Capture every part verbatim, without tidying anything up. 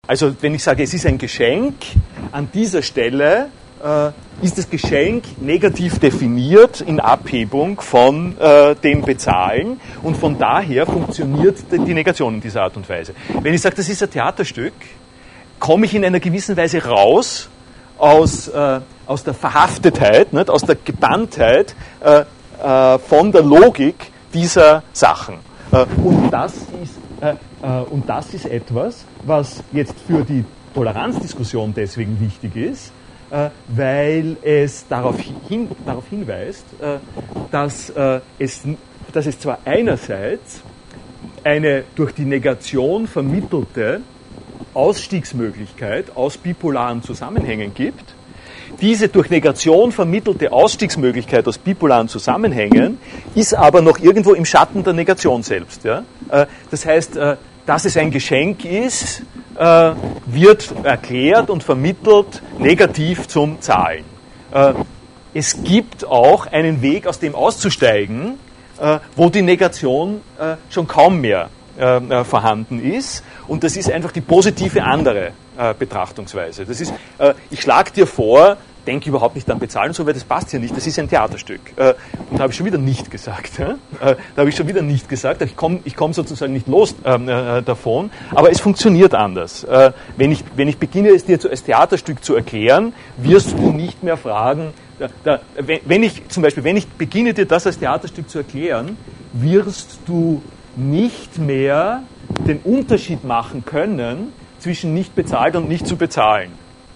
Also wenn ich sage, es ist ein Geschenk, an dieser Stelle äh, ist das Geschenk negativ definiert in Abhebung von äh, dem Bezahlen und von daher funktioniert die Negation in dieser Art und Weise. Wenn ich sage, das ist ein Theaterstück, komme ich in einer gewissen Weise raus aus, äh, aus der Verhaftetheit, nicht, aus der Gebanntheit äh, äh, von der Logik dieser Sachen. Äh, und das ist äh, äh, und das ist etwas, was jetzt für die Toleranzdiskussion deswegen wichtig ist, äh, weil es darauf, hin, darauf hinweist, äh, dass, äh, es, dass es zwar einerseits eine durch die Negation vermittelte Ausstiegsmöglichkeit aus bipolaren Zusammenhängen gibt, diese durch Negation vermittelte Ausstiegsmöglichkeit aus bipolaren Zusammenhängen ist aber noch irgendwo im Schatten der Negation selbst. Ja? Äh, das heißt, äh, dass es ein Geschenk ist, äh, wird erklärt und vermittelt negativ zum Zahlen. Äh, es gibt auch einen Weg, aus dem auszusteigen, äh, wo die Negation äh, schon kaum mehr äh, vorhanden ist. Und das ist einfach die positive andere äh, Betrachtungsweise. Das ist, äh, ich schlage dir vor, denke überhaupt nicht an Bezahlen und so, weil das passt hier nicht, das ist ein Theaterstück. Äh, und da habe ich schon wieder nicht gesagt. Äh? Äh, da habe ich schon wieder nicht gesagt, ich komme ich komm sozusagen nicht los äh, äh, davon, aber es funktioniert anders. Äh, wenn, ich, wenn ich beginne, es dir zu, als Theaterstück zu erklären, wirst du nicht mehr fragen, da, da, wenn, wenn ich zum Beispiel, wenn ich beginne, dir das als Theaterstück zu erklären, wirst du nicht mehr den Unterschied machen können zwischen nicht bezahlt und nicht zu bezahlen.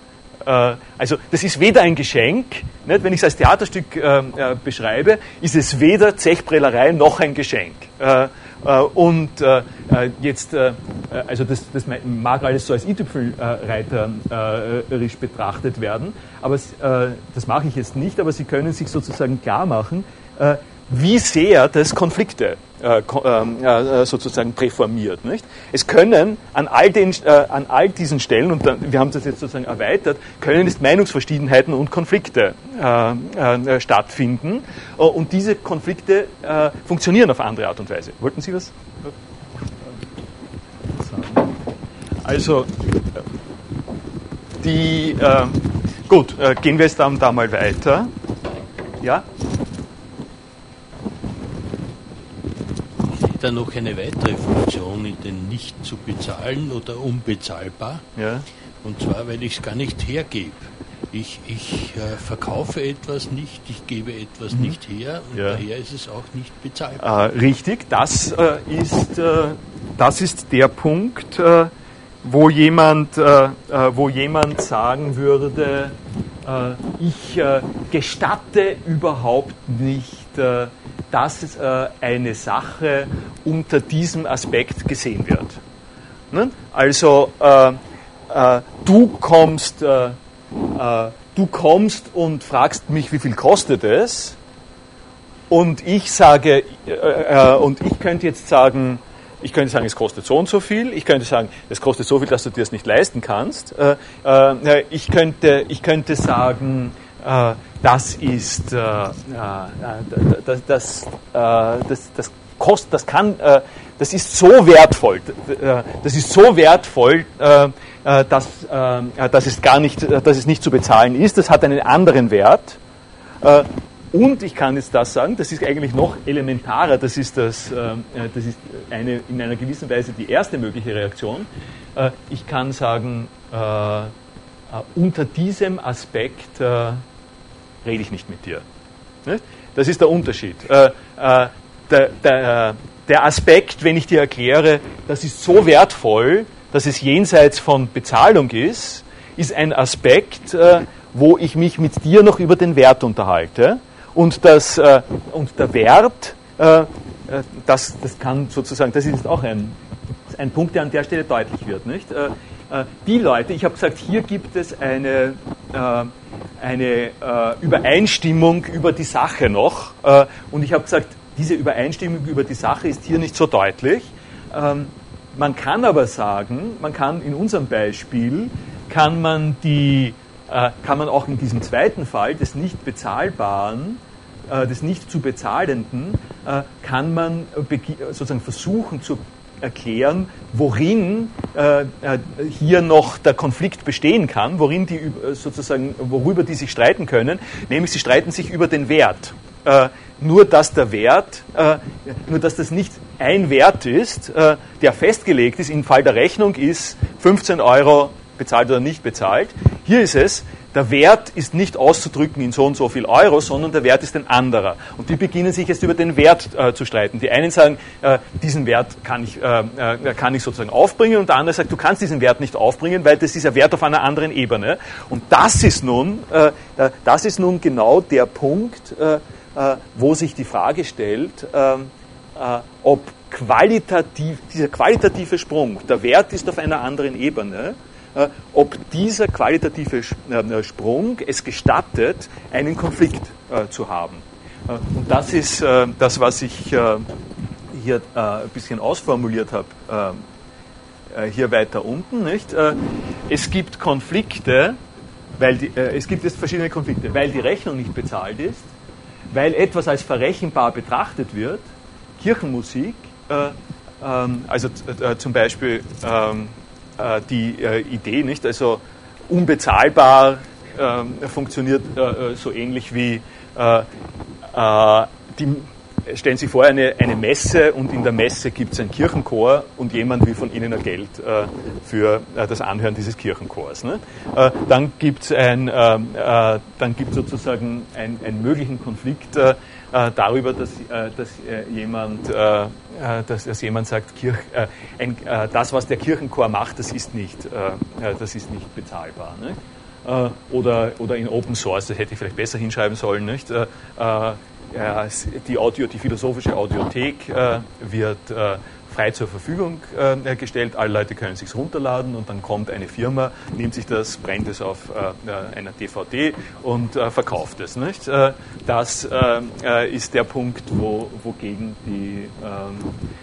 Also das ist weder ein Geschenk, nicht? Wenn ich es als Theaterstück äh, äh, beschreibe, ist es weder Zechprellerei noch ein Geschenk. Äh, äh, und äh, jetzt, äh, also das, das mag alles so als i-Tüpfelreiterisch äh, betrachtet werden, aber äh, das mache ich jetzt nicht, aber Sie können sich sozusagen klar machen, äh, wie sehr das Konflikte äh, äh, sozusagen präformiert. Nicht? Es können an all, den, äh, an all diesen Stellen, und dann, wir haben das jetzt sozusagen erweitert, können es Meinungsverschiedenheiten und Konflikte äh, äh, stattfinden. Und diese Konflikte äh, funktionieren auf andere Art und Weise. Wollten Sie was sagen? Also, die, äh, gut, äh, gehen wir jetzt dann da mal weiter. Ja? Da noch eine weitere Funktion in den nicht zu bezahlen oder unbezahlbar. Ja. Und zwar, weil ich es gar nicht hergebe. Ich, ich äh, verkaufe etwas nicht, ich gebe etwas mhm. nicht her und ja. daher ist es auch nicht bezahlbar. Äh, richtig, das, äh, ist, äh, das ist der Punkt, äh, wo, jemand, äh, äh, wo jemand sagen würde, äh, ich äh, gestatte überhaupt nicht, äh, dass äh, eine Sache unter diesem Aspekt gesehen wird. Ne? Also äh, äh, du kommst, äh, äh, du kommst und fragst mich, wie viel kostet es? Und ich sage, äh, äh, und ich könnte jetzt sagen, ich könnte sagen, es kostet so und so viel. Ich könnte sagen, es kostet so viel, dass du dir das nicht leisten kannst. Äh, äh, ich könnte, ich könnte sagen, äh, das ist, äh, äh, das, das, äh, das, das kostet, das kann, äh, das ist so wertvoll, äh, das ist so wertvoll, äh, dass, äh, dass es gar nicht, dass es nicht zu bezahlen ist. Das hat einen anderen Wert. Äh, und ich kann jetzt das sagen, das ist eigentlich noch elementarer. Das ist das, äh, das ist eine in einer gewissen Weise die erste mögliche Reaktion. Äh, ich kann sagen, äh, äh, unter diesem Aspekt äh, rede ich nicht mit dir. Das ist der Unterschied. Äh, äh, der, der, der Aspekt, wenn ich dir erkläre, das ist so wertvoll, dass es jenseits von Bezahlung ist, ist ein Aspekt, äh, wo ich mich mit dir noch über den Wert unterhalte. Und, das, äh, und der Wert, äh, das, das kann sozusagen, das ist auch ein, ein Punkt, der an der Stelle deutlich wird. Nicht? Äh, äh, die Leute, ich habe gesagt, hier gibt es eine, äh, eine äh, Übereinstimmung über die Sache noch. Äh, und ich habe gesagt, diese Übereinstimmung über die Sache ist hier nicht so deutlich. Ähm, man kann aber sagen, man kann in unserem Beispiel, kann man, die, äh, kann man auch in diesem zweiten Fall des nicht bezahlbaren, äh, des nicht zu bezahlenden, äh, kann man sozusagen versuchen, zur erklären, worin äh, hier noch der Konflikt bestehen kann, worin die sozusagen, worüber die sich streiten können, nämlich sie streiten sich über den Wert. Äh, nur dass der Wert, äh, nur dass das nicht ein Wert ist, äh, der festgelegt ist, im Fall der Rechnung ist fünfzehn Euro bezahlt oder nicht bezahlt. Hier ist es, der Wert ist nicht auszudrücken in so und so viel Euro, sondern der Wert ist ein anderer. Und die beginnen sich jetzt über den Wert äh, zu streiten. Die einen sagen, äh, diesen Wert kann ich, äh, äh, kann ich sozusagen aufbringen, und der andere sagt, du kannst diesen Wert nicht aufbringen, weil das ist ein Wert auf einer anderen Ebene. Und das ist nun, äh, das ist nun genau der Punkt, äh, äh, wo sich die Frage stellt, äh, äh, ob qualitativ, dieser qualitative Sprung, der Wert ist auf einer anderen Ebene, ob dieser qualitative Sprung es gestattet, einen Konflikt äh, zu haben. Äh, und das ist äh, das, was ich äh, hier äh, ein bisschen ausformuliert habe, äh, hier weiter unten. Nicht? Äh, es gibt Konflikte, weil die, äh, es gibt jetzt verschiedene Konflikte, weil die Rechnung nicht bezahlt ist, weil etwas als verrechenbar betrachtet wird, Kirchenmusik, äh, ähm, also äh, zum Beispiel ähm, die äh, Idee, nicht? Also unbezahlbar äh, funktioniert äh, so ähnlich wie äh, äh, die, stellen Sie vor, eine, eine Messe, und in der Messe gibt es einen Kirchenchor und jemand will von Ihnen ein Geld äh, für äh, das Anhören dieses Kirchenchors. Ne? Äh, dann gibt es ein, äh, äh, dann gibt sozusagen ein, einen möglichen Konflikt äh, darüber, dass, äh, dass äh, jemand äh, Dass, dass jemand sagt, Kirch, äh, ein, äh, das, was der Kirchenchor macht, das ist nicht, äh, das ist nicht bezahlbar. Ne? Äh, oder, oder in Open Source, das hätte ich vielleicht besser hinschreiben sollen. Nicht? Äh, äh, die, Audio, die philosophische Audiothek äh, wird äh, frei zur Verfügung äh, gestellt, alle Leute können es sich runterladen, und dann kommt eine Firma, nimmt sich das, brennt es auf äh, einer D V D und äh, verkauft es. Nicht? Äh, das äh, ist der Punkt, wo, wogegen die ähm,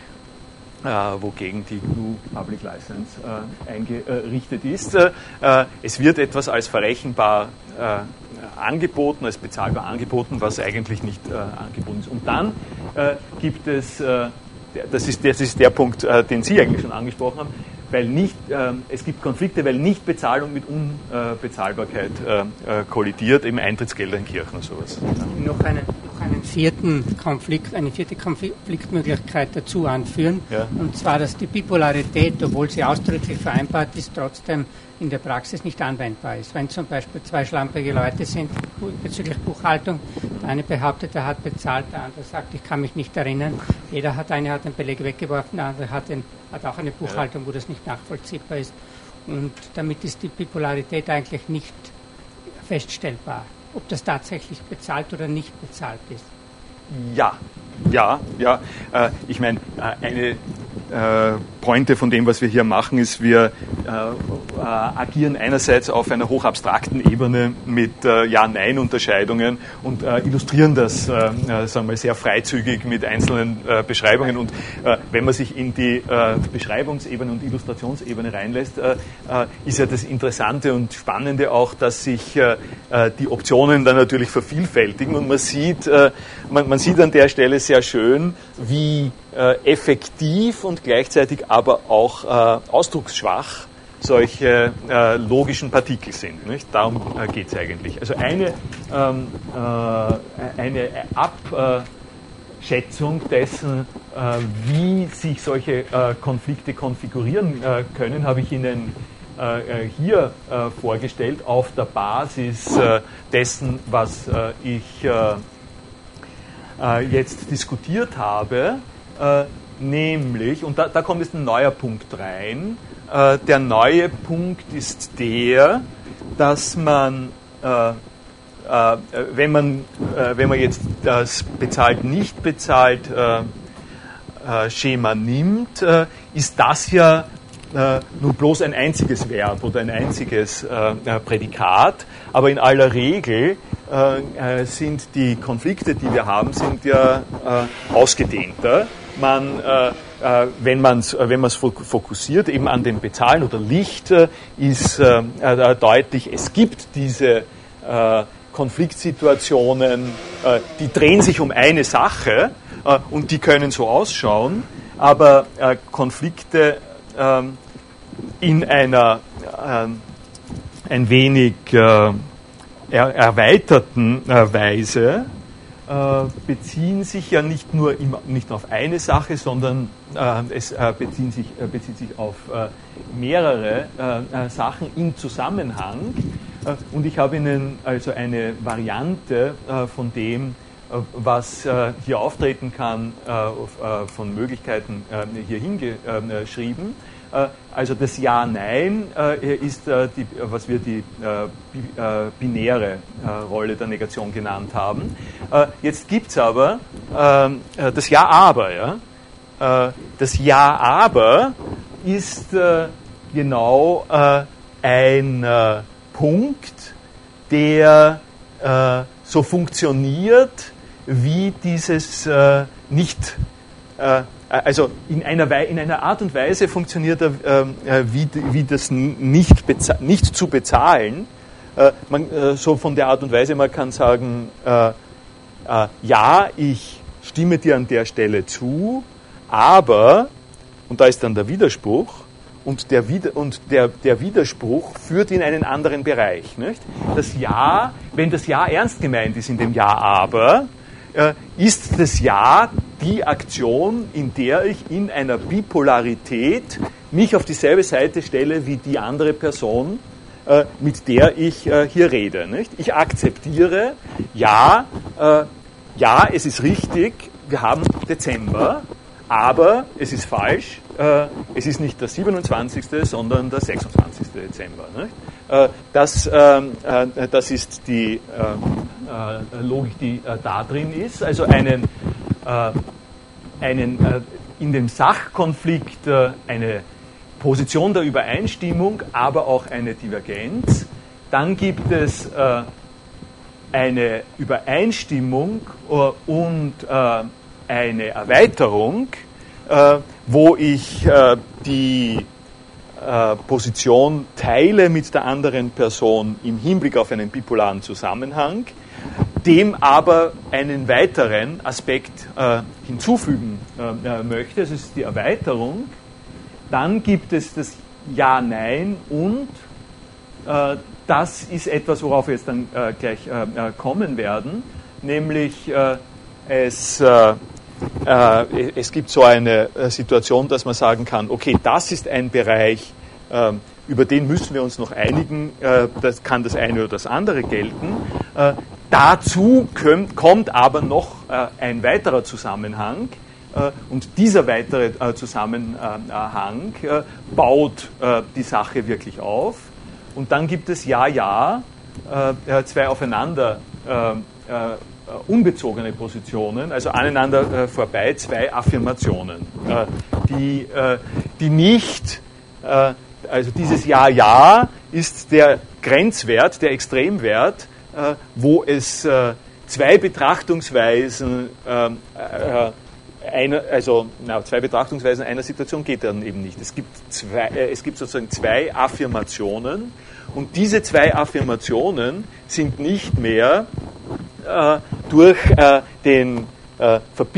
äh, wogegen die G N U Public License äh, eingerichtet ist. Äh, es wird etwas als verrechenbar äh, angeboten, als bezahlbar angeboten, was eigentlich nicht äh, angeboten ist. Und dann äh, gibt es äh, Das ist, das ist der Punkt, äh, den Sie eigentlich schon angesprochen haben, weil nicht, äh, es gibt Konflikte, weil Nichtbezahlung mit Unbezahlbarkeit äh, äh, kollidiert, eben Eintrittsgelder in Kirchen und sowas. Noch, eine, noch einen vierten Konflikt, eine vierte Konfliktmöglichkeit dazu anführen, ja. Und zwar, dass die Bipolarität, obwohl sie ausdrücklich vereinbart ist, trotzdem in der Praxis nicht anwendbar ist. Wenn zum Beispiel zwei schlampige Leute sind bezüglich Buchhaltung, der eine behauptet, er hat bezahlt, der andere sagt, ich kann mich nicht erinnern. Jeder hat, eine hat den Beleg weggeworfen, der andere hat, den, hat auch eine Buchhaltung, wo das nicht nachvollziehbar ist. Und damit ist die Bipolarität eigentlich nicht feststellbar, ob das tatsächlich bezahlt oder nicht bezahlt ist. Ja, ja, ja. Äh, ich meine, äh, eine äh, Pointe von dem, was wir hier machen, ist, wir äh, äh, agieren einerseits auf einer hochabstrakten Ebene mit äh, Ja-Nein-Unterscheidungen und äh, illustrieren das, äh, äh, sagen wir, sehr freizügig mit einzelnen äh, Beschreibungen. Und äh, wenn man sich in die äh, Beschreibungsebene und Illustrationsebene reinlässt, äh, äh, ist ja das Interessante und Spannende auch, dass sich äh, die Optionen dann natürlich vervielfältigen, und man sieht, äh, man, man sieht an der Stelle sehr schön, wie äh, effektiv und gleichzeitig aber auch äh, ausdrucksschwach solche äh, logischen Partikel sind. Nicht? Darum äh, geht es eigentlich. Also eine, ähm, äh, eine Abschätzung dessen, äh, wie sich solche äh, Konflikte konfigurieren äh, können, habe ich Ihnen äh, hier äh, vorgestellt, auf der Basis äh, dessen, was äh, ich äh, äh, jetzt diskutiert habe, äh, nämlich, und da, da kommt jetzt ein neuer Punkt rein, äh, der neue Punkt ist der, dass man, äh, äh, wenn man, äh, wenn man jetzt das bezahlt, nicht bezahlt äh, äh, Schema nimmt, äh, ist das ja äh, nur bloß ein einziges Verb oder ein einziges äh, Prädikat, aber in aller Regel äh, sind die Konflikte, die wir haben, sind ja äh, ausgedehnter. Man, äh, äh, wenn man es wenn man's fokussiert eben an dem Bezahlen oder Licht, äh, ist äh, äh, deutlich, es gibt diese äh, Konfliktsituationen, äh, die drehen sich um eine Sache äh, und die können so ausschauen. aber äh, Konflikte ähm, in einer ähm, ein wenig äh, er, erweiterten äh, Weise äh, beziehen sich ja nicht nur im, nicht auf eine Sache, sondern äh, es äh, beziehen sich, äh, bezieht sich auf äh, mehrere äh, äh, Sachen im Zusammenhang. Äh, und ich habe Ihnen also eine Variante äh, von dem, äh, was äh, hier auftreten kann, äh, auf, äh, von Möglichkeiten äh, hier hingeschrieben. Äh, also das Ja-Nein äh, ist, äh, die, was wir die äh, bi, äh, binäre äh, Rolle der Negation genannt haben. Äh, jetzt gibt es aber äh, das Ja-Aber. Ja? Äh, das Ja-Aber ist äh, genau äh, ein äh, Punkt, der äh, so funktioniert, wie dieses äh, nicht, äh, also in einer, Wei- in einer Art und Weise funktioniert er, äh, wie, wie das nicht, beza- nicht zu bezahlen. Äh, man, äh, so von der Art und Weise, man kann sagen, äh, äh, ja, ich stimme dir an der Stelle zu, aber, und da ist dann der Widerspruch, und der, und der, der Widerspruch führt in einen anderen Bereich. Nicht? Das Ja, wenn das Ja ernst gemeint ist in dem Ja, aber, äh, ist das Ja die Aktion, in der ich in einer Bipolarität mich auf dieselbe Seite stelle wie die andere Person, äh, mit der ich äh, hier rede. Nicht? Ich akzeptiere, ja, äh, ja, es ist richtig, wir haben Dezember, aber es ist falsch, äh, es ist nicht der siebenundzwanzigste, sondern der sechsundzwanzigste Dezember. Nicht? Äh, das, äh, äh, das ist die äh, äh, Logik, die äh, da drin ist. Also einen, äh, einen äh, in dem Sachkonflikt äh, eine Position der Übereinstimmung, aber auch eine Divergenz. Dann gibt es äh, eine Übereinstimmung äh, und äh, eine Erweiterung, äh, wo ich äh, die äh, Position teile mit der anderen Person im Hinblick auf einen bipolaren Zusammenhang, dem aber einen weiteren Aspekt äh, hinzufügen äh, möchte. Das ist die Erweiterung. Dann gibt es das Ja-Nein und äh, das ist etwas, worauf wir jetzt dann äh, gleich äh, kommen werden, nämlich äh, es äh, Äh, es gibt so eine äh, Situation, dass man sagen kann, okay, das ist ein Bereich, äh, über den müssen wir uns noch einigen, äh, das kann das eine oder das andere gelten. Äh, dazu kommt, kommt aber noch äh, ein weiterer Zusammenhang äh, und dieser weitere äh, Zusammenhang äh, baut äh, die Sache wirklich auf. Und dann gibt es Ja, Ja, äh, zwei aufeinander äh, äh, unbezogene Positionen, also aneinander äh, vorbei, zwei Affirmationen, äh, die, äh, die nicht, äh, also dieses Ja, Ja ist der Grenzwert, der Extremwert, äh, wo es äh, zwei Betrachtungsweisen, äh, äh, einer, also na, zwei Betrachtungsweisen einer Situation geht dann eben nicht. Es gibt, zwei, äh, es gibt sozusagen zwei Affirmationen und diese zwei Affirmationen sind nicht mehr äh, durch äh, den äh,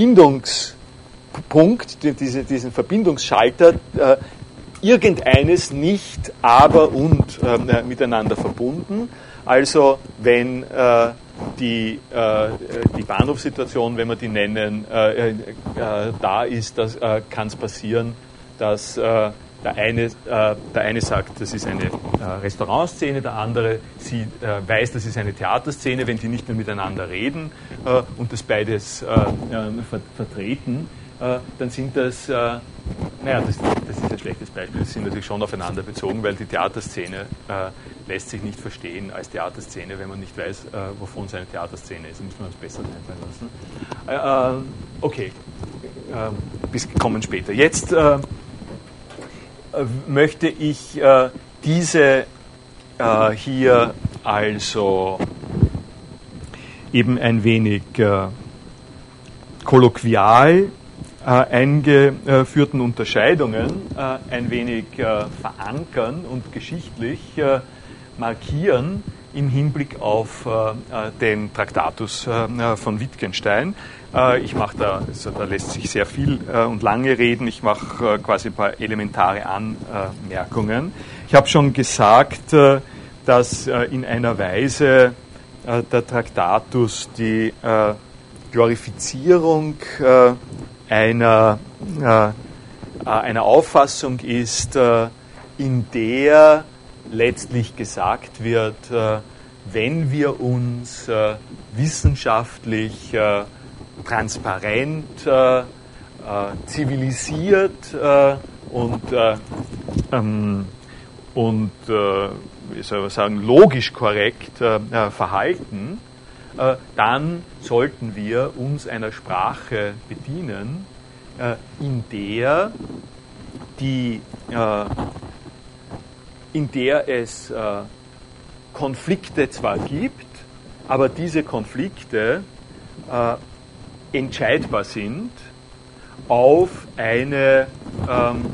Verbindungspunkt, die, diese, diesen Verbindungsschalter, äh, irgendeines nicht, aber und äh, miteinander verbunden. Also wenn äh, die, äh, die Bahnhofssituation, wenn wir die nennen, äh, äh, da ist, äh, kann es passieren, dass äh, der eine, äh, der eine sagt, das ist eine äh, Restaurantszene, der andere sie, äh, weiß, das ist eine Theaterszene, wenn die nicht mehr miteinander reden äh, und das beides äh, äh, ver vertreten, äh, dann sind das, äh, naja, das, das ist ein schlechtes Beispiel, das sind natürlich schon aufeinander bezogen, weil die Theaterszene äh, lässt sich nicht verstehen als Theaterszene, wenn man nicht weiß, äh, wovon es eine Theaterszene ist. Da müssen wir uns besser einfallen lassen. Äh, äh, okay, äh, bis kommen später. Jetzt äh, möchte ich äh, diese äh, hier also eben ein wenig äh, kolloquial äh, eingeführten Unterscheidungen äh, ein wenig äh, verankern und geschichtlich äh, markieren, im Hinblick auf äh, den Traktatus äh, von Wittgenstein. Äh, ich mache da, also da lässt sich sehr viel äh, und lange reden, ich mache äh, quasi ein paar elementare Anmerkungen. Ich habe schon gesagt, äh, dass äh, in einer Weise äh, der Traktatus die äh, Glorifizierung äh, einer, äh, einer Auffassung ist, äh, in der letztlich gesagt wird, äh, wenn wir uns äh, wissenschaftlich äh, transparent, äh, äh, zivilisiert äh, und, äh, ähm, und äh, wie soll man sagen, logisch korrekt äh, verhalten, äh, dann sollten wir uns einer Sprache bedienen, äh, in der die äh, in der es äh, Konflikte zwar gibt, aber diese Konflikte äh, entscheidbar sind auf eine ähm,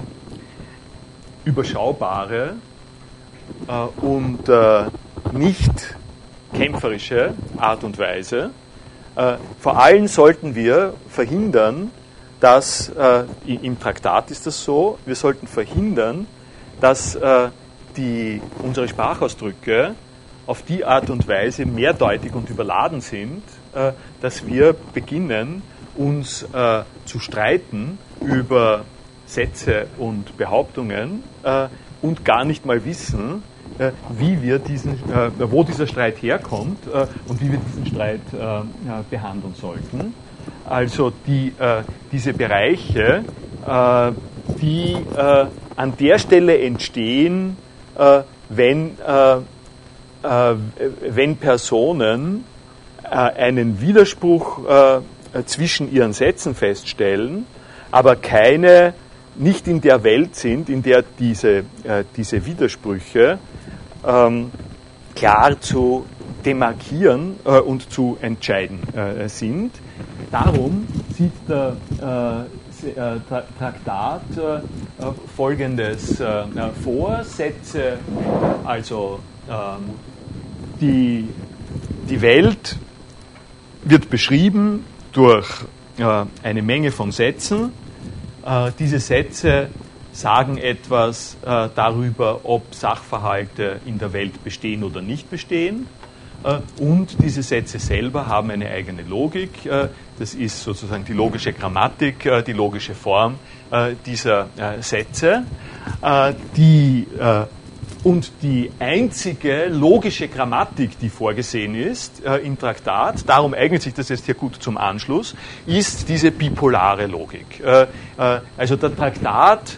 überschaubare äh, und äh, nicht kämpferische Art und Weise. Äh, vor allem sollten wir verhindern, dass, äh, im Traktat ist das so, wir sollten verhindern, dass äh, die, unsere Sprachausdrücke auf die Art und Weise mehrdeutig und überladen sind, äh, dass wir beginnen, uns äh, zu streiten über Sätze und Behauptungen äh, und gar nicht mal wissen, äh, wie wir diesen, äh, wo dieser Streit herkommt äh, und wie wir diesen Streit äh, behandeln sollten. Also die, äh, diese Bereiche, äh, die äh, an der Stelle entstehen, Äh, wenn, äh, äh, wenn Personen äh, einen Widerspruch äh, zwischen ihren Sätzen feststellen, aber keine, nicht in der Welt sind, in der diese, äh, diese Widersprüche ähm, klar zu demarkieren äh, und zu entscheiden äh, sind. Darum sieht der äh, Traktat äh, Folgendes äh, vor: Sätze, also ähm, die, die Welt wird beschrieben durch äh, eine Menge von Sätzen. Äh, diese Sätze sagen etwas äh, darüber, ob Sachverhalte in der Welt bestehen oder nicht bestehen. Und diese Sätze selber haben eine eigene Logik. Das ist sozusagen die logische Grammatik, die logische Form dieser Sätze. Die, und die einzige logische Grammatik, die vorgesehen ist im Traktat, darum eignet sich das jetzt hier gut zum Anschluss, ist diese bipolare Logik. Also der Traktat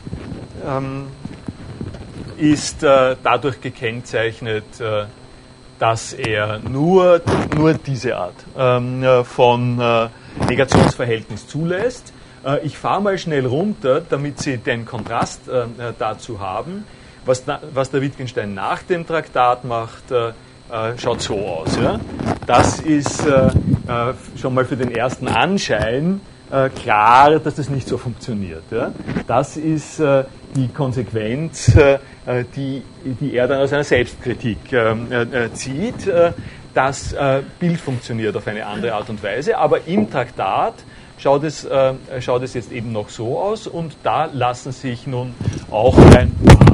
ist dadurch gekennzeichnet, dass er nur, nur diese Art ähm, von äh, Negationsverhältnis zulässt. Äh, ich fahre mal schnell runter, damit Sie den Kontrast äh, dazu haben. Was, na, was der Wittgenstein nach dem Traktat macht, äh, äh, schaut so aus. Ja? Das ist äh, äh, schon mal für den ersten Anschein äh, klar, dass das nicht so funktioniert. Ja? Das ist äh, die Konsequenz, äh, die, die er dann aus einer Selbstkritik äh, zieht. Äh, das äh, Bild funktioniert auf eine andere Art und Weise, aber im Traktat schaut es, äh, schaut es jetzt eben noch so aus, und da lassen sich nun auch ein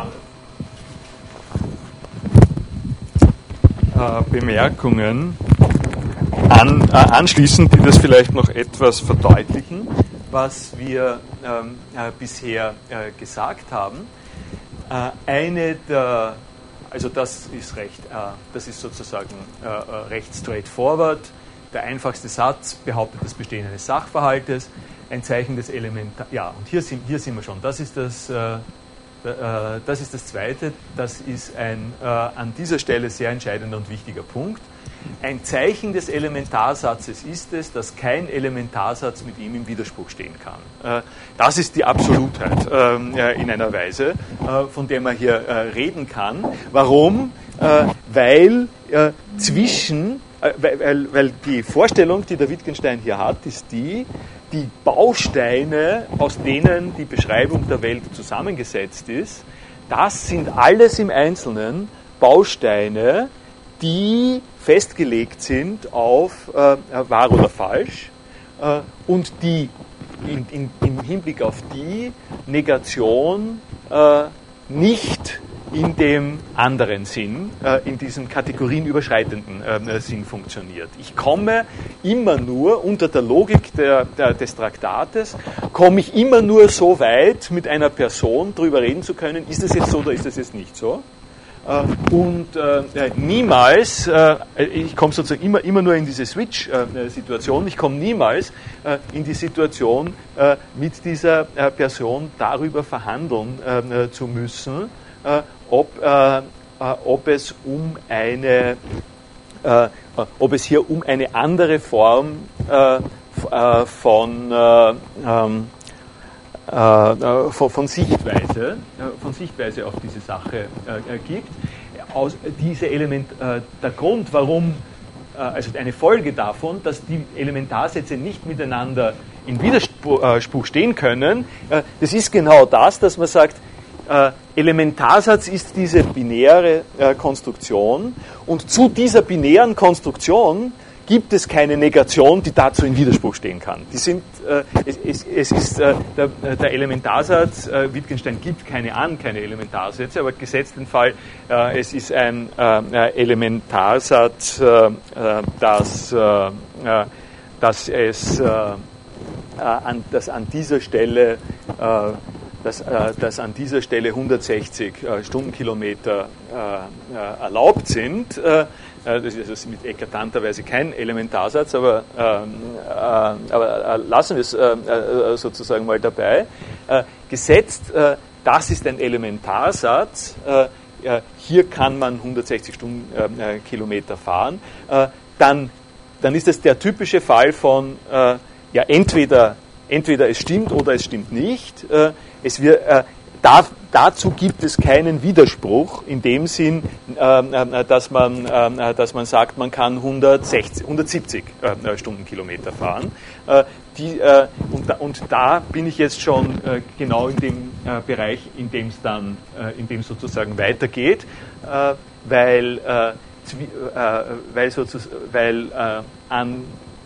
paar äh, Bemerkungen an, äh, anschließen, die das vielleicht noch etwas verdeutlichen, was wir ähm, äh, bisher äh, gesagt haben. Äh, eine der, also das ist recht, äh, das ist sozusagen äh, recht straightforward. Der einfachste Satz behauptet das Bestehen eines Sachverhaltes, ein Zeichen des Elementar. Ja, und hier sind, hier sind wir schon. Das ist das, äh, äh, das ist das Zweite. Das ist ein äh, an dieser Stelle sehr entscheidender und wichtiger Punkt. Ein Zeichen des Elementarsatzes ist es, dass kein Elementarsatz mit ihm im Widerspruch stehen kann. Das ist die Absolutheit in einer Weise, von der man hier reden kann. Warum? Weil zwischen, weil, weil die Vorstellung, die der Wittgenstein hier hat, ist die, die Bausteine, aus denen die Beschreibung der Welt zusammengesetzt ist, das sind alles im Einzelnen Bausteine, die festgelegt sind auf äh, wahr oder falsch äh, und die in, in, im Hinblick auf die Negation äh, nicht in dem anderen Sinn, äh, in diesem kategorienüberschreitenden äh, Sinn funktioniert. Ich komme immer nur, unter der Logik der, der, des Traktates, komme ich immer nur so weit, mit einer Person darüber reden zu können, ist das jetzt so oder ist das jetzt nicht so? Äh, und äh, niemals, äh, ich komme sozusagen immer, immer nur in diese Switch-Situation, ich komme niemals äh, in die Situation, äh, mit dieser äh, Person darüber verhandeln äh, zu müssen, äh, ob, äh, äh, ob es um eine, äh, ob es hier um eine andere Form äh, äh, von, äh, ähm, äh, von, von Sichtweise, äh, von Sichtweise auf diese Sache äh, gibt. Aus, diese Element, äh, der Grund, warum, äh, also eine Folge davon, dass die Elementarsätze nicht miteinander in Widerspruch stehen können, äh, das ist genau das, dass man sagt, Äh, Elementarsatz ist diese binäre äh, Konstruktion und zu dieser binären Konstruktion gibt es keine Negation, die dazu in Widerspruch stehen kann. Die sind, äh, es, es, es ist äh, der, der Elementarsatz, äh, Wittgenstein gibt keine an, keine Elementarsätze, aber gesetzt den Fall, äh, es ist ein äh, Elementarsatz, äh, dass, äh, dass es äh, an, dass an dieser Stelle äh, Dass, äh, dass an dieser Stelle hundertsechzig äh, Stundenkilometer äh, äh, erlaubt sind. Äh, das ist also mit eklatanter Weise kein Elementarsatz, aber, äh, äh, aber äh, lassen wir es äh, äh, sozusagen mal dabei. Äh, gesetzt, äh, das ist ein Elementarsatz, äh, äh, hier kann man hundertsechzig Stundenkilometer fahren, äh, dann, dann ist das der typische Fall von, äh, ja, entweder, entweder es stimmt oder es stimmt nicht. Äh, Es wird, äh, da, dazu gibt es keinen Widerspruch in dem Sinn, äh, dass, man, äh, dass man sagt, man kann hundertsechzig, hundertsiebzig äh, Stundenkilometer fahren. Äh, die, äh, und, da, und da bin ich jetzt schon äh, genau in dem äh, Bereich, in dem es dann, äh, in dem sozusagen weitergeht, äh, weil, äh, zwi, äh, weil, sozusagen, weil äh, an,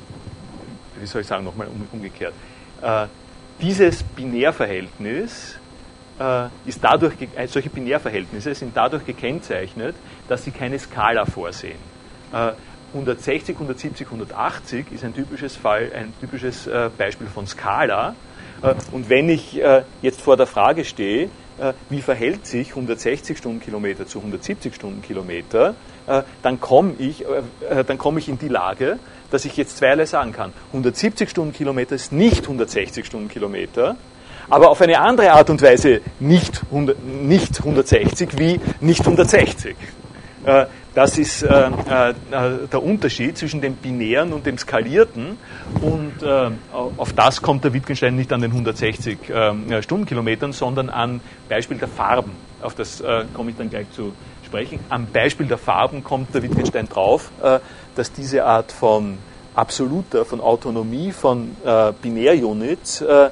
wie soll ich sagen, nochmal um, umgekehrt, äh, dieses Binärverhältnis äh, ist dadurch, äh, solche Binärverhältnisse sind dadurch gekennzeichnet, dass sie keine Skala vorsehen. Äh, hundertsechzig, hundertsiebzig, hundertachtzig ist ein typisches Fall, ein typisches äh, Beispiel von Skala. Äh, und wenn ich äh, jetzt vor der Frage stehe, äh, wie verhält sich hundertsechzig Stundenkilometer zu hundertsiebzig Stundenkilometer, äh, dann komme ich, äh, dann komme ich in die Lage, dass ich jetzt zweierlei sagen kann. hundertsiebzig Stundenkilometer ist nicht hundertsechzig Stundenkilometer, aber auf eine andere Art und Weise nicht, hundert, nicht hundertsechzig wie nicht hundertsechzig. Äh, das ist äh, äh, der Unterschied zwischen dem Binären und dem Skalierten und äh, auf das kommt der Wittgenstein nicht an den hundertsechzig äh, Stundenkilometern, sondern an Beispiel der Farben. Auf das äh, komme ich dann gleich zu sprechen. Am Beispiel der Farben kommt der Wittgenstein drauf, äh, dass diese Art von absoluter, von Autonomie, von äh, Binärunits äh,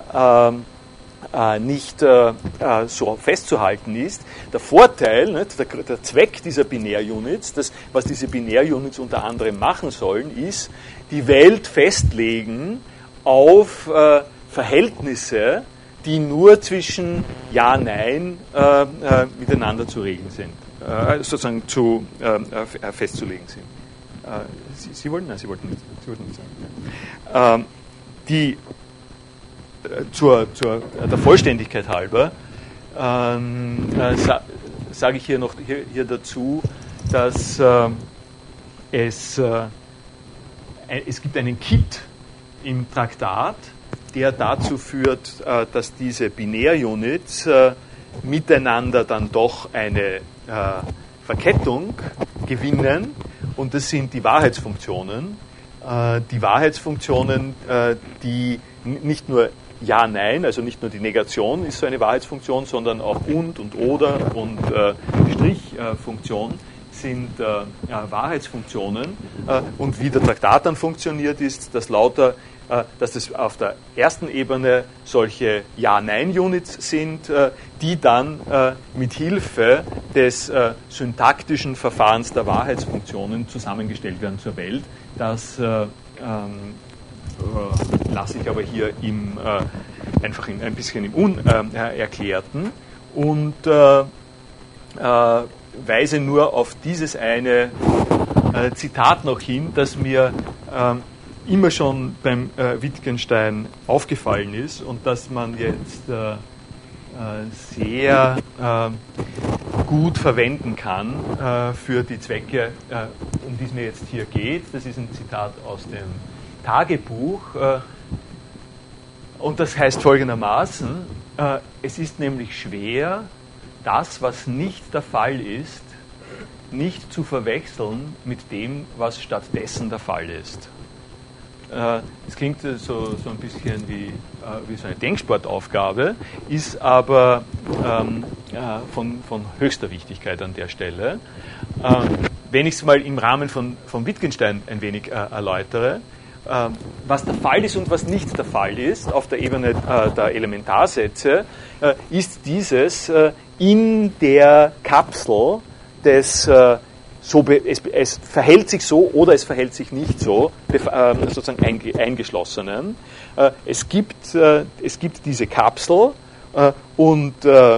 äh, nicht äh, so festzuhalten ist. Der Vorteil, nicht, der, der Zweck dieser Binärunits, das, was diese Binärunits unter anderem machen sollen, ist, die Welt festlegen auf äh, Verhältnisse, die nur zwischen Ja, Nein äh, äh, miteinander zu regeln sind, äh, sozusagen zu, äh, festzulegen sind. Äh, Sie, Sie wollten? Nein, Sie wollten nicht, Sie wollten nicht sagen. Ähm, die Zur, zur, der Vollständigkeit halber ähm, äh, sa, sage ich hier noch hier, hier dazu, dass äh, es, äh, es gibt einen Kit im Traktat, der dazu führt, äh, dass diese Binärunits äh, miteinander dann doch eine äh, Verkettung gewinnen, und das sind die Wahrheitsfunktionen. Äh, die Wahrheitsfunktionen, äh, die nicht nur Ja, Nein, also nicht nur die Negation ist so eine Wahrheitsfunktion, sondern auch und und oder und äh, Strichfunktion äh, sind äh, Wahrheitsfunktionen. Äh, und wie der Traktat dann funktioniert, ist, dass lauter, äh, dass es auf der ersten Ebene solche Ja-Nein-Units sind, äh, die dann äh, mit Hilfe des äh, syntaktischen Verfahrens der Wahrheitsfunktionen zusammengestellt werden zur Welt. Das äh, ähm, äh, lasse ich aber hier im, äh, einfach in, ein bisschen im Unerklärten und äh, äh, weise nur auf dieses eine äh, Zitat noch hin, das mir äh, immer schon beim äh, Wittgenstein aufgefallen ist und das man jetzt äh, äh, sehr äh, gut verwenden kann äh, für die Zwecke, äh, um die es mir jetzt hier geht. Das ist ein Zitat aus dem Tagebuch äh, und das heißt folgendermaßen, äh, es ist nämlich schwer, das, was nicht der Fall ist, nicht zu verwechseln mit dem, was stattdessen der Fall ist. Es klingt so, so ein bisschen wie, wie so eine Denksportaufgabe, ist aber ähm, von, von höchster Wichtigkeit an der Stelle. Ähm, wenn ich es mal im Rahmen von, von Wittgenstein ein wenig äh, erläutere, äh, was der Fall ist und was nicht der Fall ist, auf der Ebene äh, der Elementarsätze, äh, ist dieses äh, in der Kapsel des äh, so es, es verhält sich so oder es verhält sich nicht so, äh, sozusagen einge, eingeschlossenen. Äh, es, gibt, äh, es gibt diese Kapsel äh, und äh, äh,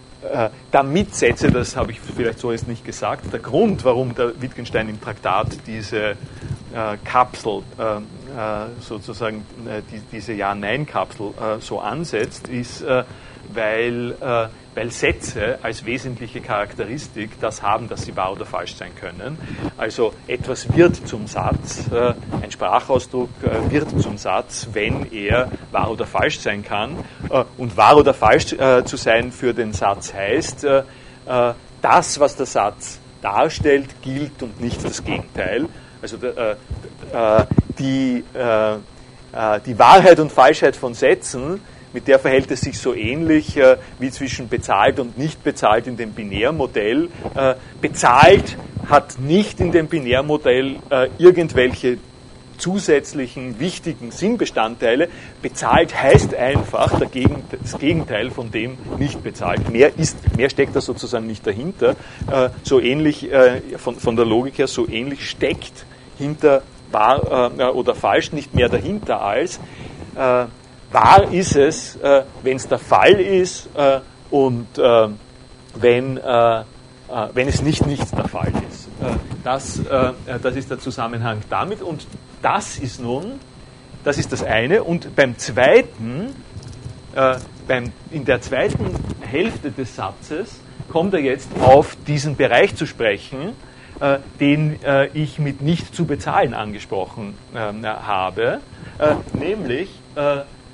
damit Sätze, das habe ich vielleicht so jetzt nicht gesagt, der Grund, warum der Wittgenstein im Traktat diese äh, Kapsel, äh, äh, sozusagen äh, die, diese Ja-Nein-Kapsel äh, so ansetzt, ist, äh, weil äh, weil Sätze als wesentliche Charakteristik das haben, dass sie wahr oder falsch sein können. Also etwas wird zum Satz, äh, ein Sprachausdruck äh, wird zum Satz, wenn er wahr oder falsch sein kann. Äh, und wahr oder falsch äh, zu sein für den Satz heißt, äh, äh, das, was der Satz darstellt, gilt und nicht das Gegenteil. Also äh, äh, die, äh, äh, die Wahrheit und Falschheit von Sätzen, mit der verhält es sich so ähnlich äh, wie zwischen bezahlt und nicht bezahlt in dem Binärmodell. Äh, bezahlt hat nicht in dem Binärmodell äh, irgendwelche zusätzlichen, wichtigen Sinnbestandteile. Bezahlt heißt einfach dagegen, das Gegenteil von dem nicht bezahlt. Mehr, ist, mehr steckt da sozusagen nicht dahinter. Äh, so ähnlich, äh, von, von der Logik her, so ähnlich steckt hinter wahr äh, oder falsch nicht mehr dahinter als äh, wahr ist es, äh, wenn es der Fall ist äh, und äh, wenn, äh, äh, wenn es nicht nicht der Fall ist. Äh, das, äh, das ist der Zusammenhang damit und das ist nun, das ist das eine und beim zweiten, äh, beim, in der zweiten Hälfte des Satzes kommt er jetzt auf diesen Bereich zu sprechen, äh, den äh, ich mit nicht zu bezahlen angesprochen äh, habe, äh, nämlich äh,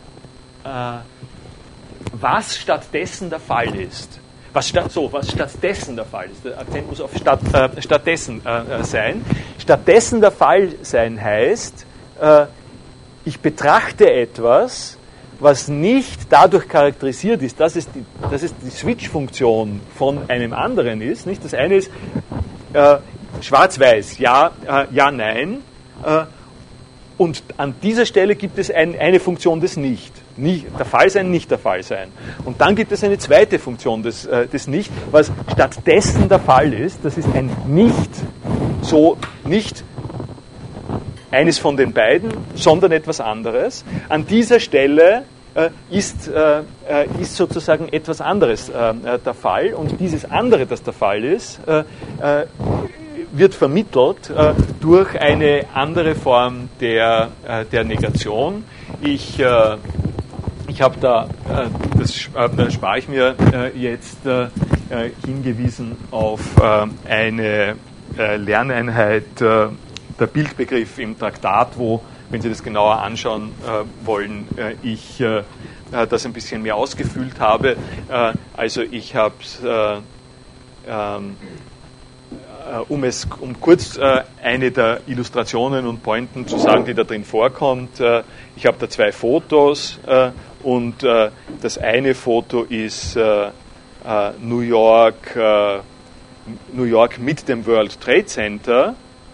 was stattdessen der Fall ist. Was, statt, so, was stattdessen der Fall ist. Der Akzent muss auf statt, äh, stattdessen äh, sein. Stattdessen der Fall sein heißt, äh, ich betrachte etwas, was nicht dadurch charakterisiert ist, dass es die, dass es die Switch-Funktion von einem anderen ist. Nicht? Das eine ist äh, schwarz-weiß, ja, äh, ja, nein. Äh, und an dieser Stelle gibt es ein, eine Funktion des Nicht. Nicht. Der Fall sein, nicht der Fall sein. Und dann gibt es eine zweite Funktion des, äh, des Nicht, was stattdessen der Fall ist. Das ist ein Nicht, so nicht eines von den beiden, sondern etwas anderes. An dieser Stelle äh, ist, äh, ist sozusagen etwas anderes äh, der Fall. Und dieses andere, das der Fall ist, äh, äh, wird vermittelt äh, durch eine andere Form der, äh, der Negation. Ich, äh, ich habe da, äh, das äh, spare ich mir äh, jetzt äh, hingewiesen auf äh, eine äh, Lerneinheit, äh, der Bildbegriff im Traktat, wo, wenn Sie das genauer anschauen äh, wollen, äh, ich äh, das ein bisschen mehr ausgefüllt habe. Äh, also ich habe es äh, ähm, Um, es, um kurz äh, eine der Illustrationen und Pointen zu sagen, die da drin vorkommt. Äh, ich habe da zwei Fotos äh, und äh, das eine Foto ist äh, äh, New York, äh, New York mit dem World Trade Center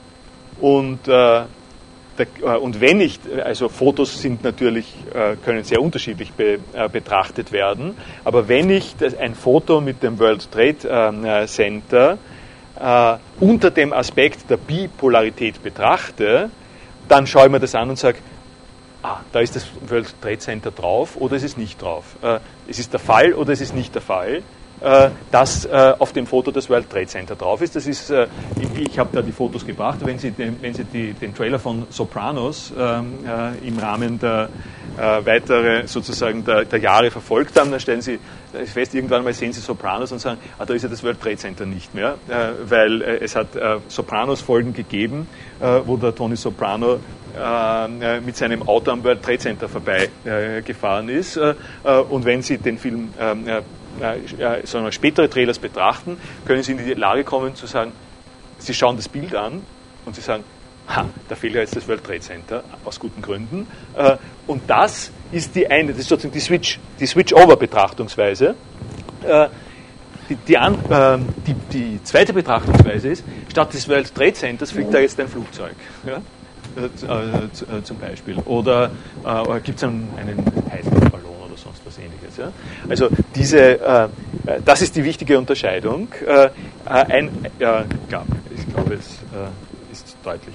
und äh, Und wenn nicht, also Fotos sind natürlich, können sehr unterschiedlich be, äh, betrachtet werden, aber wenn ich das, ein Foto mit dem World Trade äh, Center äh, unter dem Aspekt der Bipolarität betrachte, dann schaue ich mir das an und sage, ah, da ist das World Trade Center drauf oder es ist nicht drauf. Äh, es ist der Fall oder es ist nicht der Fall, dass äh, auf dem Foto das World Trade Center drauf ist. Das ist, äh, ich, ich habe da die Fotos gebracht. Wenn Sie den, wenn Sie die, den Trailer von Sopranos ähm, äh, im Rahmen der äh, weitere sozusagen der, der Jahre verfolgt haben, dann stellen Sie fest, irgendwann mal sehen Sie Sopranos und sagen, ah, da ist ja das World Trade Center nicht mehr, äh, weil äh, es hat äh, Sopranos-Folgen gegeben, äh, wo der Tony Soprano äh, mit seinem Auto am World Trade Center vorbei äh, gefahren ist. Äh, und wenn Sie den Film äh, Äh, sondern spätere Trailers betrachten, können Sie in die Lage kommen zu sagen, Sie schauen das Bild an und Sie sagen, ha, da fehlt ja jetzt das World Trade Center, aus guten Gründen. Äh, und das ist die eine, das ist sozusagen die Switch, die Switch-Over-Betrachtungsweise. Äh, die, die, an, äh, die, die zweite Betrachtungsweise ist, statt des World Trade Centers fliegt da jetzt ein Flugzeug. Ja? Äh, äh, zum Beispiel. Oder äh, gibt es einen, einen Heißluftballon oder sonst was Ähnliches. Ja? Also diese, äh, das ist die wichtige Unterscheidung. Äh, ein, äh, ja, ich glaube, es äh, ist deutlich.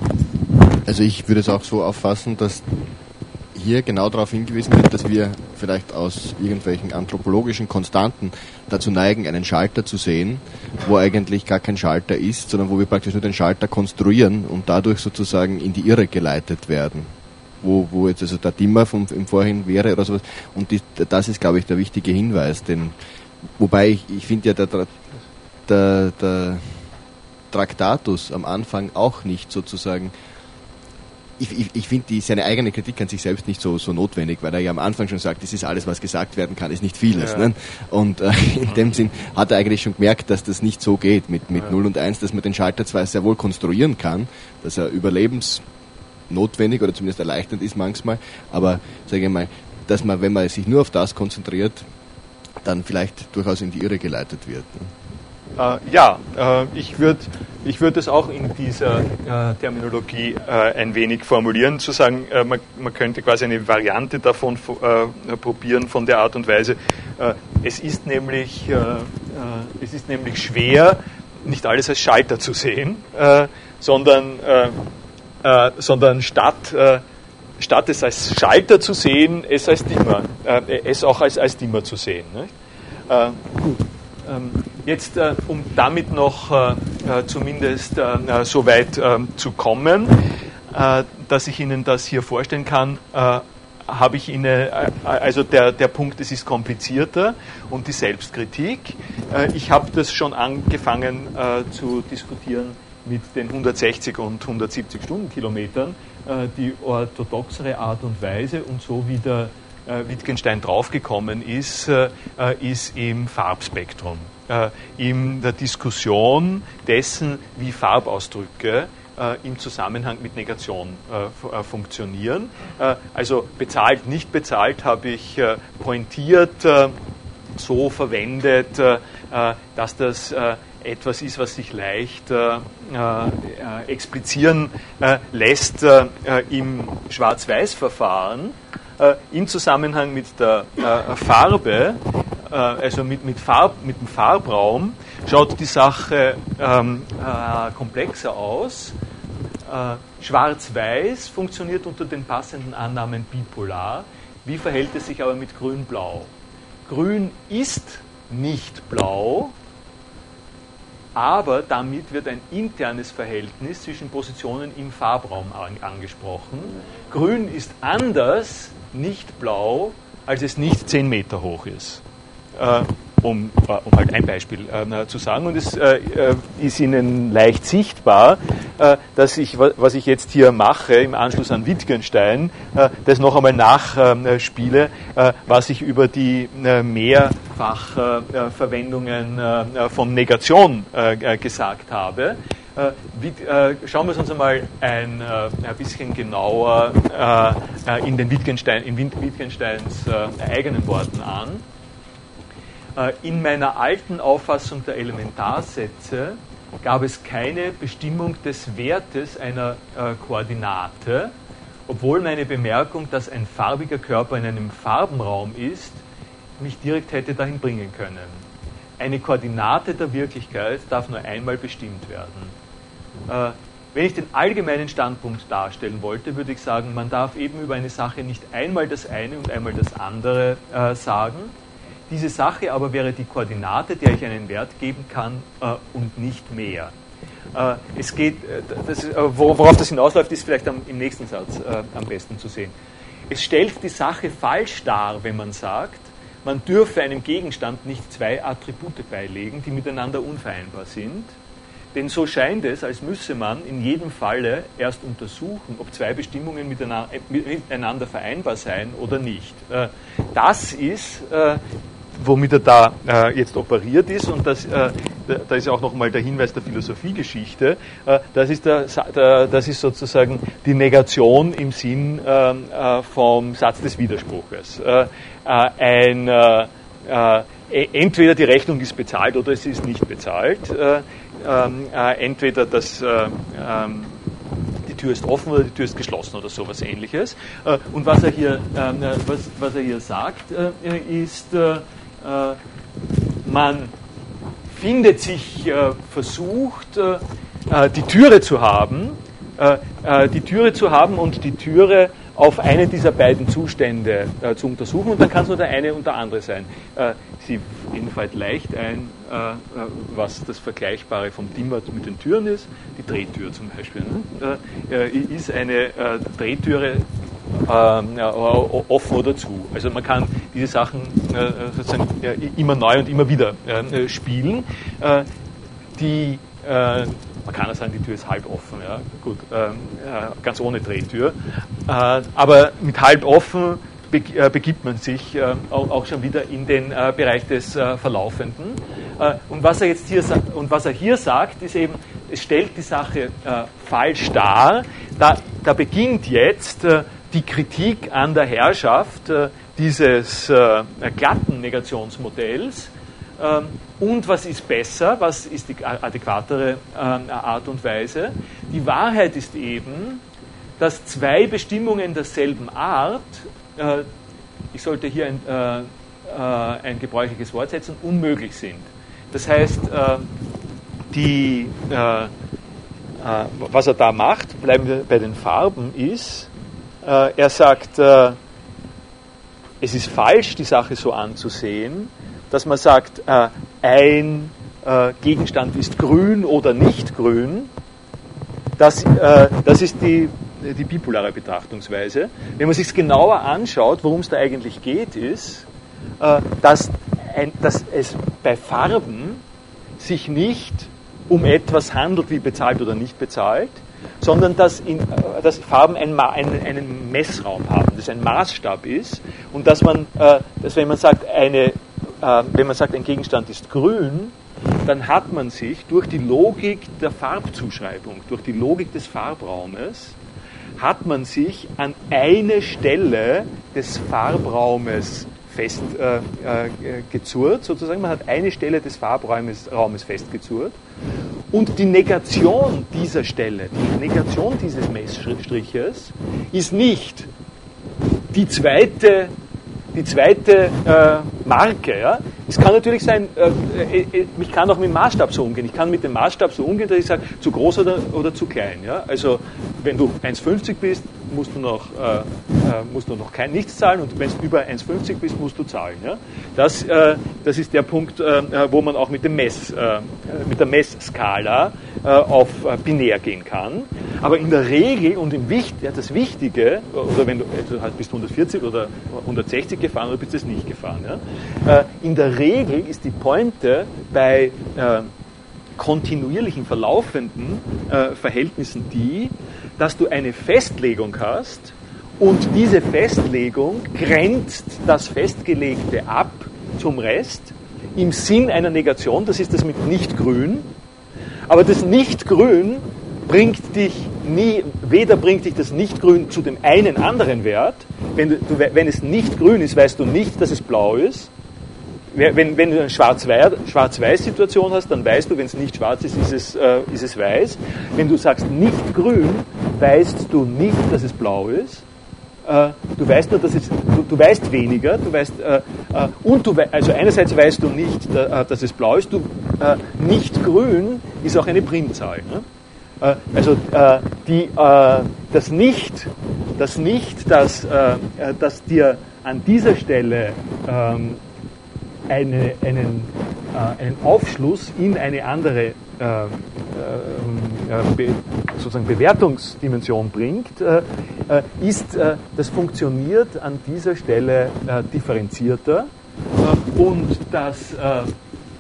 Also ich würde es auch so auffassen, dass hier genau darauf hingewiesen wird, dass wir vielleicht aus irgendwelchen anthropologischen Konstanten dazu neigen, einen Schalter zu sehen, wo eigentlich gar kein Schalter ist, sondern wo wir praktisch nur den Schalter konstruieren und dadurch sozusagen in die Irre geleitet werden. Wo, wo jetzt also der Dimmer vom, im Vorhin wäre oder sowas. Und die, das ist, glaube ich, der wichtige Hinweis. Denn, wobei ich, ich finde ja, der, der, der Traktatus am Anfang auch nicht sozusagen. Ich, ich, ich finde seine eigene Kritik an sich selbst nicht so, so notwendig, weil er ja am Anfang schon sagt, das ist alles, was gesagt werden kann, ist nicht vieles. Ja. Ne? Und äh, in dem Sinn hat er eigentlich schon gemerkt, dass das nicht so geht mit, mit ja. null und eins, dass man den Schalter zwar sehr wohl konstruieren kann, dass er überlebensnotwendig oder zumindest erleichternd ist manchmal, aber sage ich mal, dass man, wenn man sich nur auf das konzentriert, dann vielleicht durchaus in die Irre geleitet wird. Ne? Äh, ja, äh, ich würde ich würd es auch in dieser äh, Terminologie äh, ein wenig formulieren, zu sagen, äh, man, man könnte quasi eine Variante davon äh, probieren, von der Art und Weise. Äh, es ist nämlich, äh, äh, es ist nämlich schwer, nicht alles als Schalter zu sehen, äh, sondern, äh, äh, sondern statt, äh, statt es als Schalter zu sehen, es als Dimmer, äh, es auch als, als Dimmer zu sehen. Nicht? Äh, gut. Jetzt, äh, um damit noch äh, zumindest äh, so weit äh, zu kommen, äh, dass ich Ihnen das hier vorstellen kann, äh, habe ich Ihnen, äh, also der, der Punkt, es ist komplizierter und die Selbstkritik. Äh, ich habe das schon angefangen äh, zu diskutieren mit den hundertsechzig und hundertsiebzig Stundenkilometern, äh, die orthodoxere Art und Weise und so wie der Wittgenstein draufgekommen ist, ist im Farbspektrum, in der Diskussion dessen, wie Farbausdrücke im Zusammenhang mit Negation funktionieren. Also bezahlt, nicht bezahlt habe ich pointiert so verwendet, dass das etwas ist, was sich leicht äh, äh, explizieren äh, lässt äh, im Schwarz-Weiß-Verfahren äh, im Zusammenhang mit der äh, Farbe, äh, also mit, mit, Farb, mit dem Farbraum, schaut die Sache ähm, äh, komplexer aus. Äh, Schwarz-Weiß funktioniert unter den passenden Annahmen bipolar. Wie verhält es sich aber mit Grün-Blau? Grün ist nicht blau, aber damit wird ein internes Verhältnis zwischen Positionen im Farbraum an, angesprochen. Grün ist anders, nicht blau, als es nicht zehn Meter hoch ist. Äh, um, uh, um halt ein Beispiel äh, zu sagen. Und es äh, ist Ihnen leicht sichtbar, äh, dass ich, was ich jetzt hier mache, im Anschluss an Wittgenstein, äh, das noch einmal nachspiele, äh, was ich über die äh, Mehrfachverwendungen äh, von Negation äh, gesagt habe. Äh, wie, äh, schauen wir uns einmal ein, äh, ein bisschen genauer äh, in den Wittgenstein, in Wittgensteins äh, eigenen Worten an. In meiner alten Auffassung der Elementarsätze gab es keine Bestimmung des Wertes einer Koordinate, obwohl meine Bemerkung, dass ein farbiger Körper in einem Farbenraum ist, mich direkt hätte dahin bringen können. Eine Koordinate der Wirklichkeit darf nur einmal bestimmt werden. Wenn ich den allgemeinen Standpunkt darstellen wollte, würde ich sagen, man darf eben über eine Sache nicht einmal das eine und einmal das andere äh, sagen. Diese Sache aber wäre die Koordinate, der ich einen Wert geben kann äh, und nicht mehr. Äh, es geht, äh, das, äh, worauf das hinausläuft, ist vielleicht am, im nächsten Satz äh, am besten zu sehen. Es stellt die Sache falsch dar, wenn man sagt, man dürfe einem Gegenstand nicht zwei Attribute beilegen, die miteinander unvereinbar sind. Denn so scheint es, als müsse man in jedem Falle erst untersuchen, ob zwei Bestimmungen miteinander vereinbar seien oder nicht. Das ist, womit er da jetzt operiert ist, und das, da ist auch nochmal der Hinweis der Philosophiegeschichte, das ist, der, das ist sozusagen die Negation im Sinn vom Satz des Widerspruches. Ein, entweder die Rechnung ist bezahlt oder es ist nicht bezahlt. Ähm, äh, entweder das, äh, ähm, die Tür ist offen oder die Tür ist geschlossen oder sowas Ähnliches. Äh, und was er hier, äh, was, was er hier sagt, äh, ist, äh, man findet sich äh, versucht, äh, die Türe zu haben, äh, äh, die Türe zu haben und die Türe auf einen dieser beiden Zustände äh, zu untersuchen, und dann kann es nur der eine und der andere sein. Äh, Sie Ihnen fällt leicht ein, äh, was das Vergleichbare vom Dimmer mit den Türen ist. Die Drehtür zum Beispiel, ne? äh, ist eine äh, Drehtüre äh, offen oder zu. Also man kann diese Sachen äh, sozusagen äh, immer neu und immer wieder äh, spielen. Äh, die äh, Man kann ja sagen, die Tür ist halb offen, ja, gut, ähm, äh, ganz ohne Drehtür. Äh, aber mit halb offen be äh, begibt man sich äh, auch, auch schon wieder in den äh, Bereich des äh, Verlaufenden. Äh, und was er jetzt hier und was er hier sagt, ist eben, es stellt die Sache äh, falsch dar. Da, da beginnt jetzt äh, die Kritik an der Herrschaft äh, dieses äh, glatten Negationsmodells. Und was ist besser, was ist die adäquatere Art und Weise? Die Wahrheit ist eben, dass zwei Bestimmungen derselben Art, ich sollte hier ein, ein gebräuchliches Wort setzen, unmöglich sind. Das heißt, die, was er da macht, bleiben wir bei den Farben, ist, er sagt, es ist falsch, die Sache so anzusehen, dass man sagt, äh, ein äh, Gegenstand ist grün oder nicht grün. Das, äh, das ist die, die bipolare Betrachtungsweise. Wenn man sich es genauer anschaut, worum es da eigentlich geht, ist, äh, dass, ein, dass es bei Farben sich nicht um etwas handelt, wie bezahlt oder nicht bezahlt, sondern dass, in, dass Farben einen, einen, einen Messraum haben, dass ein Maßstab ist, und dass man, äh, dass wenn man sagt, eine wenn man sagt, ein Gegenstand ist grün, dann hat man sich durch die Logik der Farbzuschreibung, durch die Logik des Farbraumes, hat man sich an eine Stelle des Farbraumes festgezurrt, äh, sozusagen. Man hat eine Stelle des Farbraumes Raumes festgezurrt, und die Negation dieser Stelle, die Negation dieses Messstriches ist nicht die zweite Die zweite äh, Marke, ja. Es kann natürlich sein, äh, äh, ich kann auch mit dem Maßstab so umgehen. Ich kann mit dem Maßstab so umgehen, dass ich sage, zu groß oder, oder zu klein. Ja. Also wenn du eins fünfzig bist, musst du noch, äh, äh, musst du noch kein nichts zahlen, und wenn du über eins fünfzig bist, musst du zahlen. Ja. Das, äh, das ist der Punkt, äh, wo man auch mit, dem Mess, äh, mit der Messskala äh, auf äh, binär gehen kann. Aber in der Regel und im Wicht, ja, das Wichtige, oder wenn du, du bist hundertvierzig oder hundertsechzig gefahren oder bist du es nicht gefahren. Ja? Äh, in der Regel ist die Pointe bei äh, kontinuierlichen, verlaufenden äh, Verhältnissen die, dass du eine Festlegung hast, und diese Festlegung grenzt das Festgelegte ab zum Rest im Sinn einer Negation. Das ist das mit Nicht-Grün. Aber das Nicht-Grün bringt dich nie, weder bringt dich das Nicht-Grün zu dem einen anderen Wert, wenn, du, wenn es nicht grün ist, weißt du nicht, dass es blau ist, wenn, wenn du eine Schwarz-Weiß-Situation hast, dann weißt du, wenn es nicht schwarz ist, ist es, äh, ist es weiß. Wenn du sagst nicht grün, weißt du nicht, dass es blau ist. Äh, du weißt nur, dass es, du, du weißt weniger, du weißt, äh, äh, und du, also einerseits weißt du nicht, äh, dass es blau ist, du, äh, nicht grün ist auch eine Primzahl. Ne? Äh, also äh, die, äh, das Nicht, das Nicht, dass, äh, dass dir an dieser Stelle ähm, eine, einen, äh, einen Aufschluss in eine andere äh, äh, be, sozusagen Bewertungsdimension bringt, äh, äh, ist, äh, das funktioniert an dieser Stelle äh, differenzierter äh, und das, äh, äh,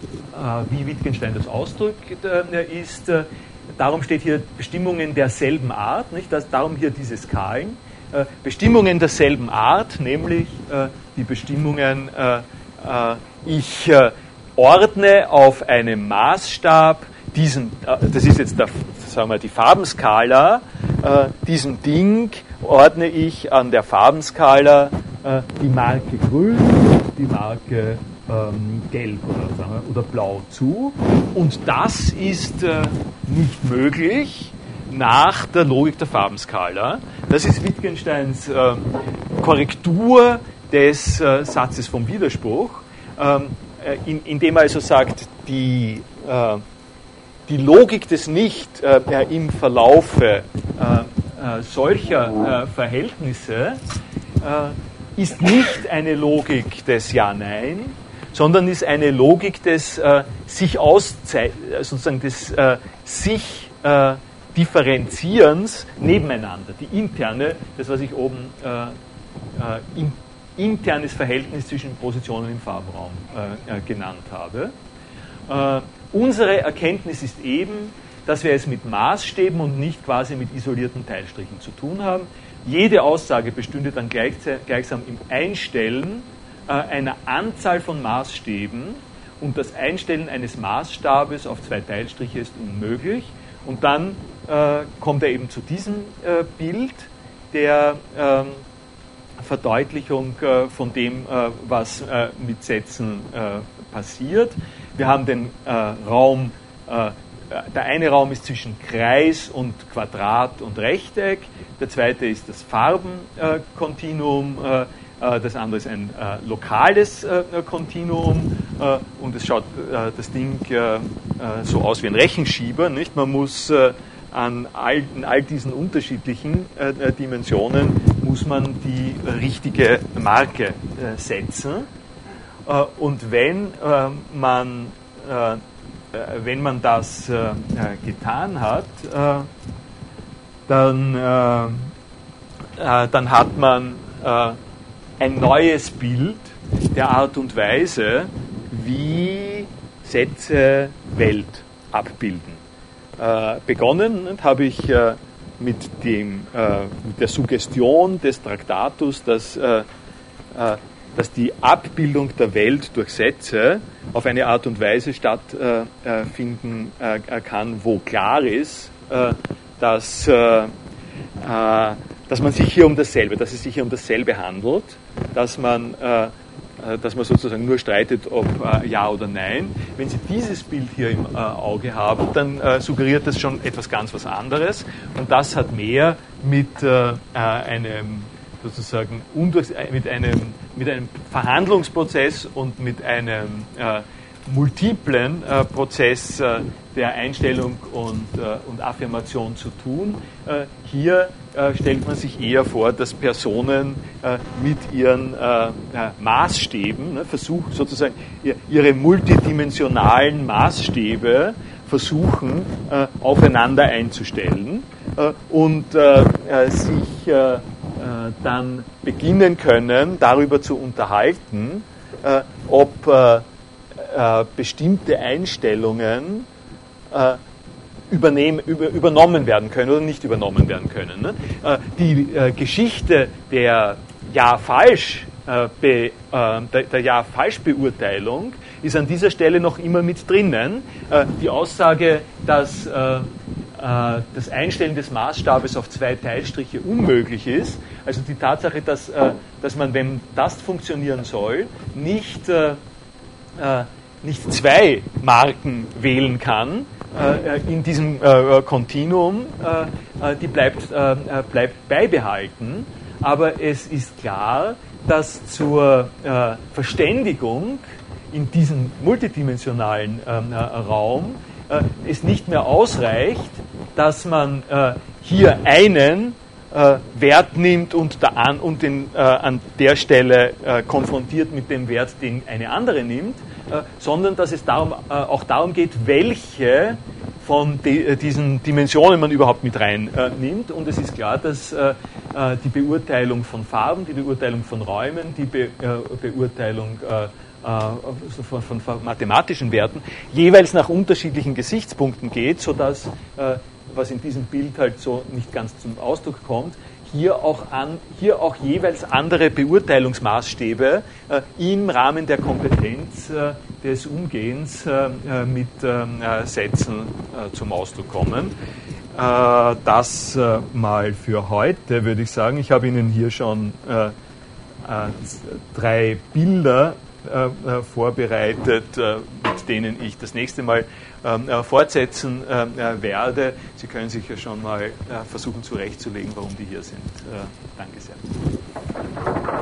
wie Wittgenstein das ausdrückt, äh, ist, äh, darum steht hier Bestimmungen derselben Art, nicht? Das, darum hier diese Skalen, äh, Bestimmungen derselben Art, nämlich äh, die Bestimmungen äh, äh, ich äh, ordne auf einem Maßstab diesen, äh, das ist jetzt der, sagen wir, die Farbenskala, äh, diesem Ding ordne ich an der Farbenskala äh, die Marke grün und die Marke ähm, gelb oder, sagen wir, oder blau zu. Und das ist äh, nicht möglich nach der Logik der Farbenskala. Das ist Wittgensteins äh, Korrektur des äh, Satzes vom Widerspruch. Ähm, in, indem er also sagt, die, äh, die Logik des Nicht äh, im Verlaufe äh, äh, solcher äh, Verhältnisse äh, ist nicht eine Logik des Ja-Nein, sondern ist eine Logik des äh, sich auszei- sozusagen des äh, sich äh, Differenzierens nebeneinander. Die interne, das was ich oben äh, äh, in internes Verhältnis zwischen Positionen im Farbraum äh, genannt habe. Äh, unsere Erkenntnis ist eben, dass wir es mit Maßstäben und nicht quasi mit isolierten Teilstrichen zu tun haben. Jede Aussage bestünde dann gleichsam im Einstellen äh, einer Anzahl von Maßstäben und das Einstellen eines Maßstabes auf zwei Teilstriche ist unmöglich. Und dann äh, kommt er eben zu diesem äh, Bild der ähm, Verdeutlichung äh, von dem, äh, was äh, mit Sätzen äh, passiert. Wir haben den äh, Raum, äh, der eine Raum ist zwischen Kreis und Quadrat und Rechteck, der zweite ist das Farbenkontinuum, äh, äh, das andere ist ein äh, lokales Kontinuum äh, und es schaut äh, das Ding äh, so aus wie ein Rechenschieber, nicht? Man muss äh, an all, in all diesen unterschiedlichen äh, Dimensionen muss man die richtige Marke äh, setzen. Äh, und wenn äh, man äh, wenn man das äh, getan hat, äh, dann, äh, äh, dann hat man äh, ein neues Bild der Art und Weise, wie Sätze Welt abbilden. Äh, begonnen habe ich äh, mit, dem, äh, mit der Suggestion des Traktatus, dass, äh, äh, dass die Abbildung der Welt durch Sätze auf eine Art und Weise stattfinden äh, äh, kann, wo klar ist, äh, dass, äh, äh, dass man sich hier um dasselbe, dass es sich hier um dasselbe handelt, dass man äh, dass man sozusagen nur streitet, ob äh, Ja oder Nein. Wenn Sie dieses Bild hier im äh, Auge haben, dann äh, suggeriert das schon etwas ganz was anderes. Und das hat mehr mit äh, einem sozusagen undurch, mit einem mit einem Verhandlungsprozess und mit einem äh, multiplen äh, Prozess äh, der Einstellung und, äh, und Affirmation zu tun. Äh, hier äh, stellt man sich eher vor, dass Personen äh, mit ihren äh, äh, Maßstäben, ne, versuchen sozusagen ihre multidimensionalen Maßstäbe versuchen äh, aufeinander einzustellen äh, und äh, äh, sich äh, äh, dann beginnen können, darüber zu unterhalten, äh, ob äh, äh, bestimmte Einstellungen äh, übernehmen, über, übernommen werden können oder nicht übernommen werden können. Ne? Äh, die äh, Geschichte der Ja-Falsch, äh, be, äh, der, der Ja-Falsch-Beurteilung ist an dieser Stelle noch immer mit drinnen. Äh, die Aussage, dass äh, das Einstellen des Maßstabes auf zwei Teilstriche unmöglich ist, also die Tatsache, dass, äh, dass man, wenn das funktionieren soll, nicht äh, äh, nicht zwei Marken wählen kann äh, in diesem äh, Kontinuum, äh, die bleibt, äh, bleibt beibehalten. Aber es ist klar, dass zur äh, Verständigung in diesem multidimensionalen äh, Raum äh, es nicht mehr ausreicht, dass man äh, hier einen äh, Wert nimmt und, da an, und den, äh, an der Stelle äh, konfrontiert mit dem Wert, den eine andere nimmt, äh, sondern dass es darum, äh, auch darum geht, welche von de, diesen Dimensionen man überhaupt mit rein äh, nimmt. Und es ist klar, dass äh, die Beurteilung von Farben, die Beurteilung von Räumen, die Be, äh, Beurteilung äh, von, von, von mathematischen Werten jeweils nach unterschiedlichen Gesichtspunkten geht, sodass, äh, was in diesem Bild halt so nicht ganz zum Ausdruck kommt, hier auch, an, hier auch jeweils andere Beurteilungsmaßstäbe äh, im Rahmen der Kompetenz äh, des Umgehens äh, mit äh, Sätzen äh, zum Ausdruck kommen. Äh, das äh, mal für heute, würde ich sagen. Ich habe Ihnen hier schon äh, äh, drei Bilder äh, äh, vorbereitet, äh, mit denen ich das nächste Mal äh, fortsetzen äh, werde. Sie können sich ja schon mal äh, versuchen zurechtzulegen, warum die hier sind. Äh, danke sehr.